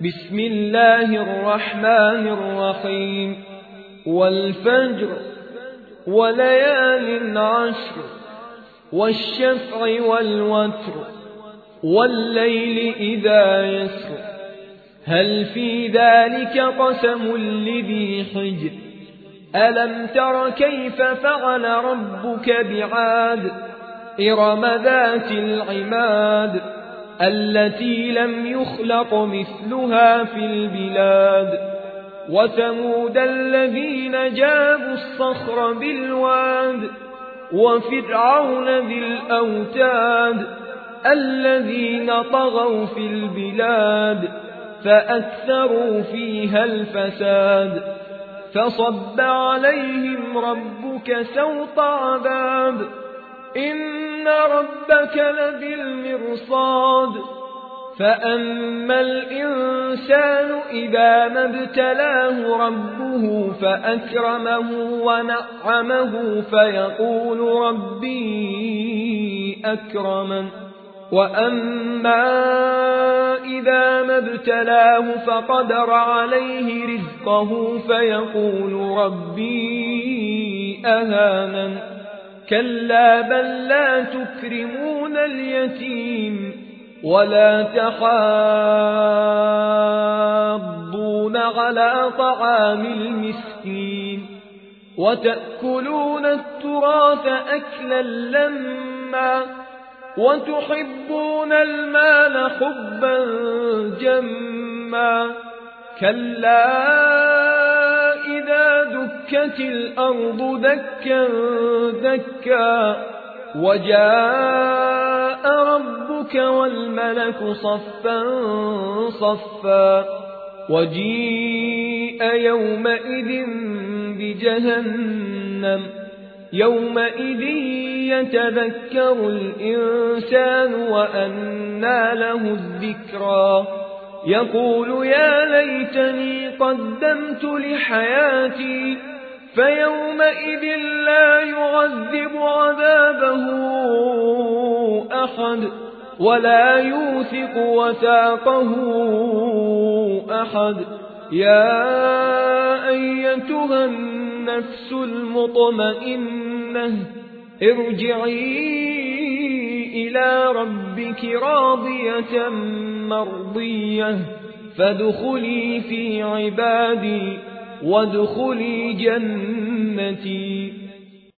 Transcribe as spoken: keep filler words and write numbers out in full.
بسم الله الرحمن الرحيم والفجر وليال عشر والشفع والوتر والليل إذا يسر هل في ذلك قسم لذي حجر ألم تر كيف فعل ربك بعاد إرم ذات العماد التي لم يخلق مثلها في البلاد وثمود الذين جابوا الصخر بالواد وفرعون ذي الأوتاد الذين طغوا في البلاد فأكثروا فيها الفساد فصب عليهم ربك سوط عذاب إن ربك لبالمرصاد فأما الإنسان إذا ما ابتلاه ربه فأكرمه ونعمه فيقول ربي أكرمن وأما إذا ما ابتلاه فقدر عليه رزقه فيقول ربي أهانن كلا بل لا تكرمون اليتيم ولا تحاضون على طعام المسكين وتأكلون التراث أكلا لما وتحبون المال حبا جما كلا إذا دكت الأرض دكا دكا وجاء ربك والملك صفا صفا وجيء يومئذ بجهنم يومئذ يتذكر الإنسان وأنى له الذكرى يقول يا ليتني قدمت لحياتي فيومئذ لا يعذب عذابه أحد ولا يوثق وثاقه أحد يا أيتها النفس المطمئنة ارجعي إلى ربك راضية مرضية فادخلي في عبادي وادخلي جنتي.